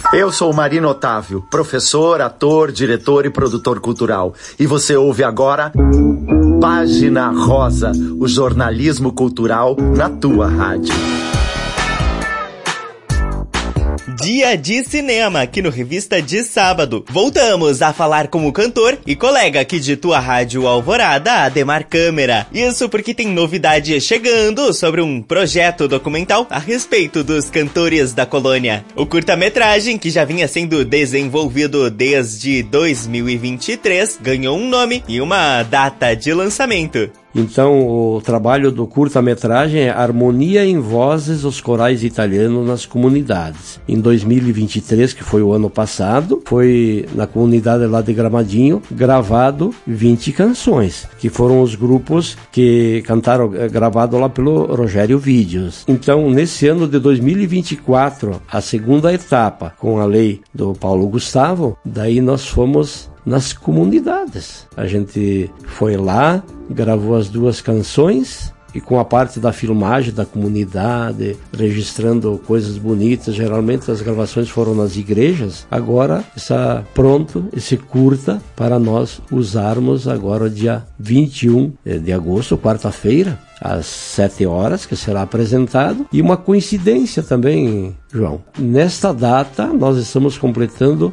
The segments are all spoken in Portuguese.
Eu sou o Marino Otávio, professor, ator, diretor e produtor cultural. E você ouve agora Página Rosa, o jornalismo cultural na tua rádio. Dia de cinema, aqui no Revista de Sábado. Voltamos a falar com o cantor e colega aqui de tua rádio Alvorada, Ademar Câmara. Isso porque tem novidade chegando sobre um projeto documental a respeito dos cantores da colônia. O curta-metragem, que já vinha sendo desenvolvido desde 2023, ganhou um nome e uma data de lançamento. Então, o trabalho do curta-metragem é Harmonia em Vozes os Corais Italianos nas Comunidades. Em 2023, que foi o ano passado, foi na comunidade lá de Gramadinho, gravado 20 canções, que foram os grupos que cantaram, gravado lá pelo Rogério Vídeos. Então, nesse ano de 2024, a segunda etapa, com a lei do Paulo Gustavo, daí nós fomos nas comunidades. A gente foi lá, gravou as 2 canções e com a parte da filmagem da comunidade, registrando coisas bonitas. Geralmente as gravações foram nas igrejas. Agora está pronto esse curta para nós usarmos agora dia 21 de agosto, quarta-feira, às 7 horas, que será apresentado. E uma coincidência também, João. Nesta data, nós estamos completando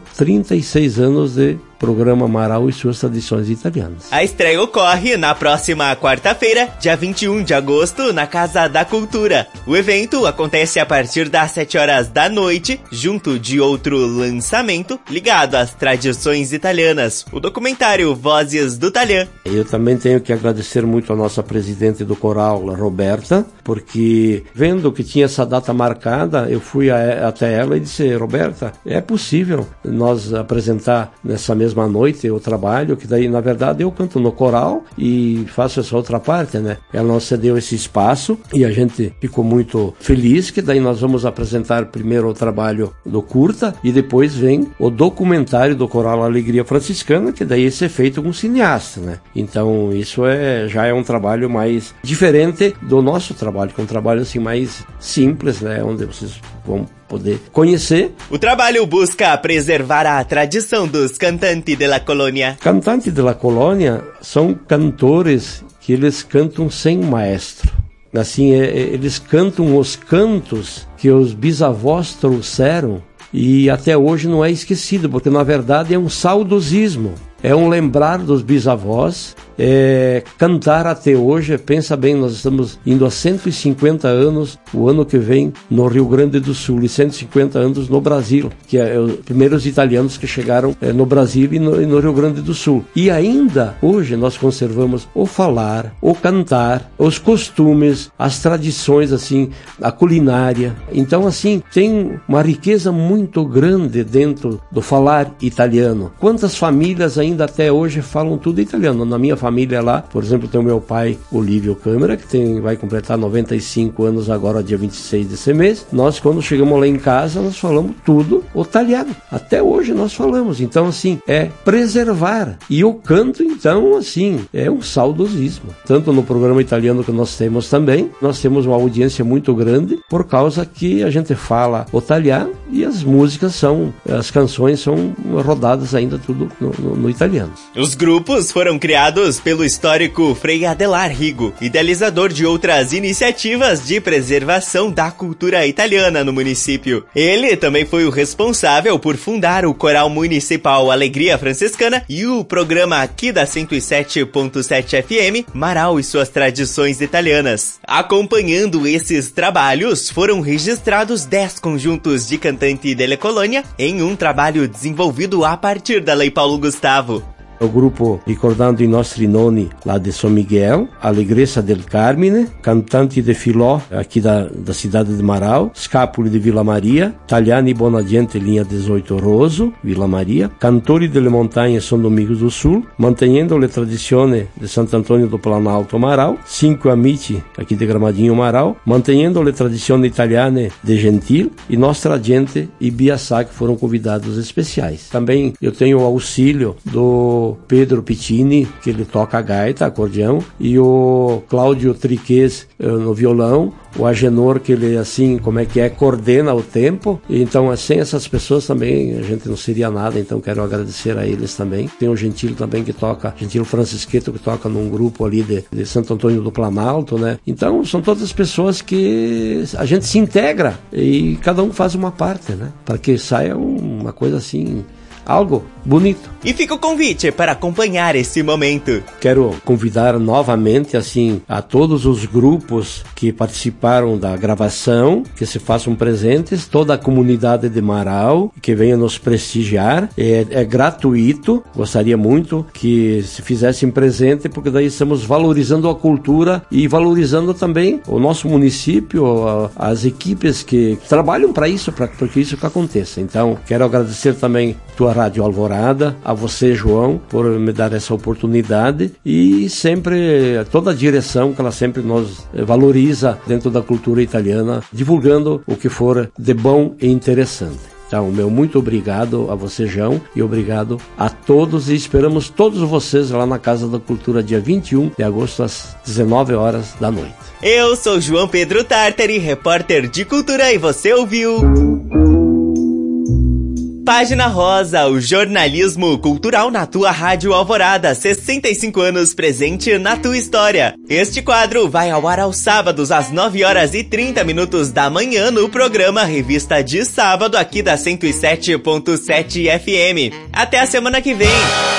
36 anos de programa Amaral e suas tradições italianas. A estreia ocorre na próxima quarta-feira, dia 21 de agosto, na Casa da Cultura. O evento acontece a partir das 7 horas da noite, junto de outro lançamento ligado às tradições italianas, o documentário Vozes do Talian. Eu também tenho que agradecer muito a nossa presidente do coral, a Roberta, porque vendo que tinha essa data marcada, eu fui até ela e disse: Roberta, é possível nós apresentar nessa mesma noite o trabalho, que daí na verdade eu canto no coral e faço essa outra parte, né? Ela nos cedeu esse espaço e a gente ficou muito feliz, que daí nós vamos apresentar primeiro o trabalho do curta e depois vem o documentário do Coral Alegria Franciscana, que daí esse é feito com cineasta, né? Então isso já é um trabalho mais diferente do nosso trabalho, que é um trabalho assim mais simples, né? Onde vocês vão poder conhecer. O trabalho busca preservar a tradição dos cantantes de la colônia. Cantantes de la colônia são cantores que eles cantam sem maestro. Assim, eles cantam os cantos que os bisavós trouxeram e até hoje não é esquecido, porque na verdade é um saudosismo. É um lembrar dos bisavós, cantar até hoje. Pensa bem, nós estamos indo a 150 anos o ano que vem no Rio Grande do Sul e 150 anos no Brasil, que é os primeiros italianos que chegaram no Brasil e no Rio Grande do Sul. E ainda hoje nós conservamos o falar, o cantar, os costumes, as tradições, assim, a culinária. Então, assim, tem uma riqueza muito grande dentro do falar italiano. Quantas famílias ainda até hoje falam tudo italiano? Na minha família lá, por exemplo, tem o meu pai, Olívio Câmara, que vai completar 95 anos agora, dia 26 desse mês. Nós, quando chegamos lá em casa, nós falamos tudo o italiano. Até hoje nós falamos. Então, assim, é preservar. E o canto, então, assim, é um saudosismo. Tanto no programa italiano que nós temos também, nós temos uma audiência muito grande, por causa que a gente fala o italiano e as músicas as canções são rodadas ainda tudo no italiano. Os grupos foram criados pelo histórico Frei Adelar Rigo, idealizador de outras iniciativas de preservação da cultura italiana no município. Ele também foi o responsável por fundar o Coral Municipal Alegria Franciscana e o programa aqui da 107.7 FM, Amaral e suas tradições italianas. Acompanhando esses trabalhos, foram registrados 10 conjuntos de cantanti della colônia em um trabalho desenvolvido a partir da Lei Paulo Gustavo. O grupo ricordando i nostri nonni lá de São Miguel, Alegressa del Carmine, Cantanti de Filó, aqui da cidade de Marau, Scapoli de Vila Maria, Tagliani Buona Gente, linha 18 Roso, Vila Maria, Cantori delle Montagne São Domingos do Sul, Mantenendo le Tradizioni de Santo Antônio do Planalto Marau, Cinque Amici, aqui de Gramadinho Marau, Mantenendo le Tradizioni Italiane de Gentil e Nostra Gente e Biaçá, que foram convidados especiais. Também eu tenho o auxílio do o Pedro Pittini, que ele toca a gaita, acordeão, e o Cláudio Triquez no violão, o Agenor, que ele, assim, coordena o tempo. Então, sem essas pessoas também a gente não seria nada, então quero agradecer a eles também. Tem o Gentilo também que toca, Gentilo Francisqueto, que toca num grupo ali de Santo Antônio do Planalto, né? Então, são todas as pessoas que a gente se integra e cada um faz uma parte, né? Para que saia uma coisa assim, algo bonito. E fica o convite para acompanhar esse momento. Quero convidar novamente, assim, a todos os grupos que participaram da gravação, que se façam presentes, toda a comunidade de Marau, que venha nos prestigiar. É gratuito, gostaria muito que se fizessem presente, porque daí estamos valorizando a cultura e valorizando também o nosso município, as equipes que trabalham para isso, para que isso que aconteça. Então, quero agradecer também tua Rádio Alvorada, a você, João, por me dar essa oportunidade, e sempre toda a direção que ela sempre nos valoriza dentro da cultura italiana, divulgando o que for de bom e interessante. Então, meu muito obrigado a você, João, e obrigado a todos, e esperamos todos vocês lá na Casa da Cultura, dia 21 de agosto, às 19 horas da noite. Eu sou João Pedro Tartari, repórter de cultura, e você ouviu Página Rosa, o jornalismo cultural na tua Rádio Alvorada, 65 anos presente na tua história. Este quadro vai ao ar aos sábados às 9h30 da manhã no programa Revista de Sábado aqui da 107.7 FM. Até a semana que vem!